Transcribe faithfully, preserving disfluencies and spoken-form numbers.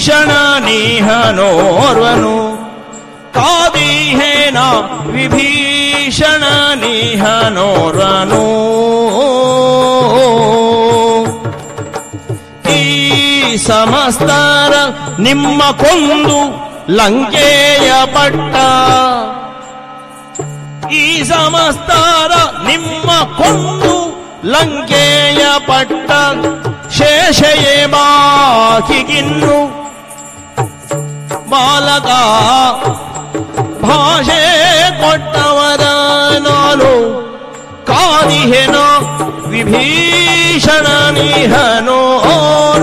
ವಿಭೀಷಣ ನೀಹನೋರ್ವನು ಕಾದಿಹೇನ ವಿಭೀಷಣ ನೀಹನೋರ್ವನು ಈ ಸಮಸ್ತರ ನಿಮ್ಮ ಕೊಂದು ಲಂಕೆಯ ಪಟ್ಟ ಈ ಸಮಸ್ತರ ನಿಮ್ಮ ಕೊಂದು ಲಂಕೆಯ ಪಟ್ಟ ಶೇಷಯೇ ಬಾಕಿಗಿನ್ನು ಬಾಲಕ ಭಾಷೆ ಕೊಟ್ಟವರ ನಾನು ಕಾದಿಹೆನೋ ವಿಭೀಷಣ ನಿಹನೋ